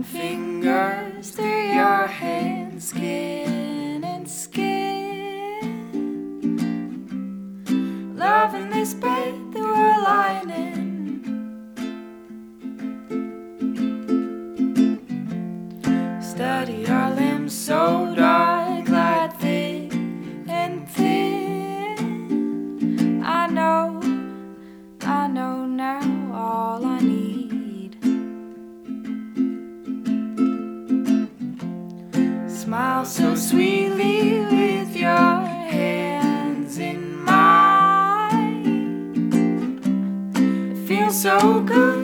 Run fingers through your hands, skin and skin. Loving this bed that we're lying in. Study our limbs so dark, like thick and thin. I know now all I need. Smile so sweetly with your hands in mine. It feels so good.